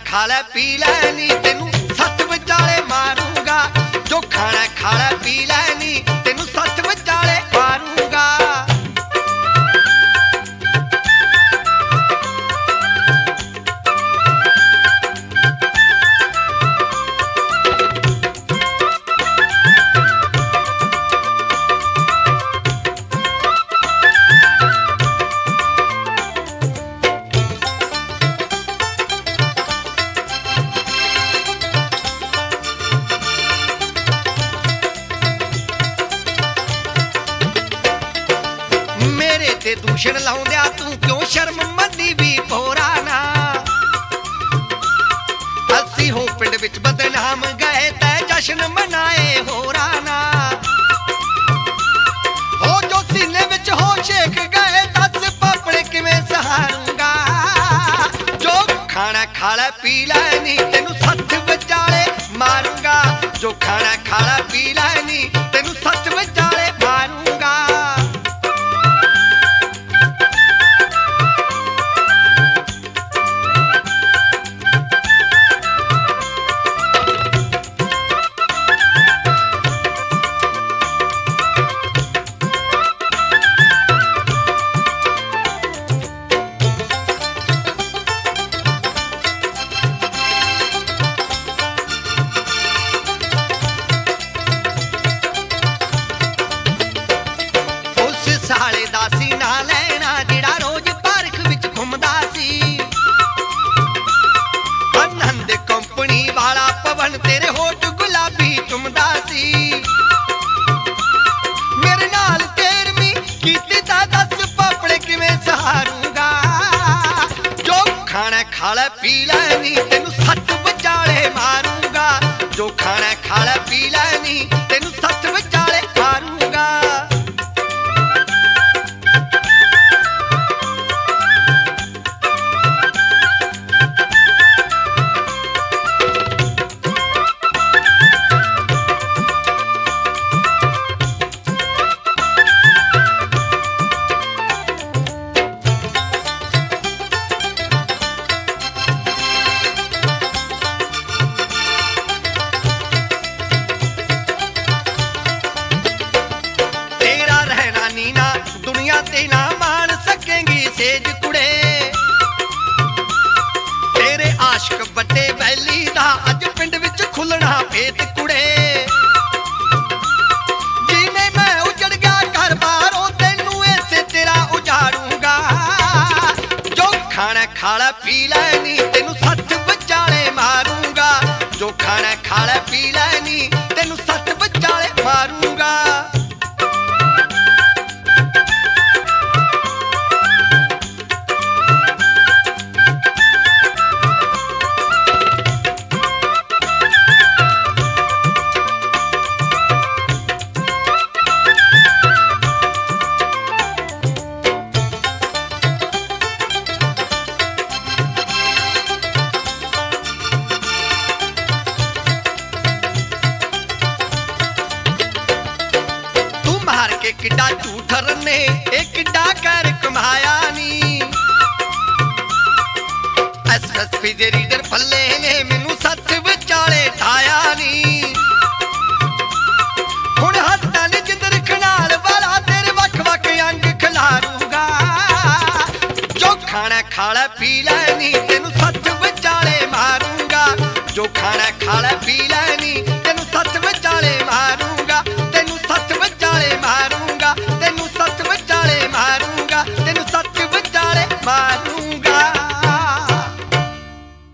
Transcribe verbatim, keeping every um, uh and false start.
खा लै पी लै नी तेनू सत्त विचाले मारूंगा। जो खाना खा लै पी लै नी तेनू सत्त विचाले मारूंगा। ते दूषण लाउंदिया तू क्यों शर्म मंदी भी पोरा ना। असी हो पिंड विच बदनाम गए तै जश्न मनाए होरा ना। हो जो सीने विच हो शेख गए दस पापड़े किवें सहारूंगा। जो खाना खा लै पी लै नी तेनू सत्त विचाले मारूंगा। जो खाना खा लै पी लै नी तेनू सत्त विचाले मारूंगा। साले दा सीना लैना जिहड़ा रोज पार्क विच घुमदा सी। आनंद कंपनी वाला पवन तेरे होठ गुलाबी चुमदा सी। मेरे नाल तेरवीं कीती तां दस पापड़े किवें सहारूंगा। जो खाना खा लै पी लै नी तेनू सत्त विचाले मारूंगा। जो खाना खा लै पी लै नी तेनू सत्त विचाले मारूंगा। दुनिया ते ना मान सकेंगी सेज कुड़े। तेरे आशिक बड़े वैली दा अज पिंड विच खुलना भेत कुड़े। जिने मैं उजड़ गया घर बारों तेनू ऐसे तेरा उजाड़ूंगा। जो खाना खा लै पी लै नी तेनू सत्त विचाले मारूंगा। जो खाना खा लै पी लै नी तेनू सत्त विचाले मारूंगा। किड्डा झूठ रन्ने एक किड्डा कर कमाया नी। एस एस पी दे रीडर फल्ले ने मैनू सत्त विचाले ठाया नी।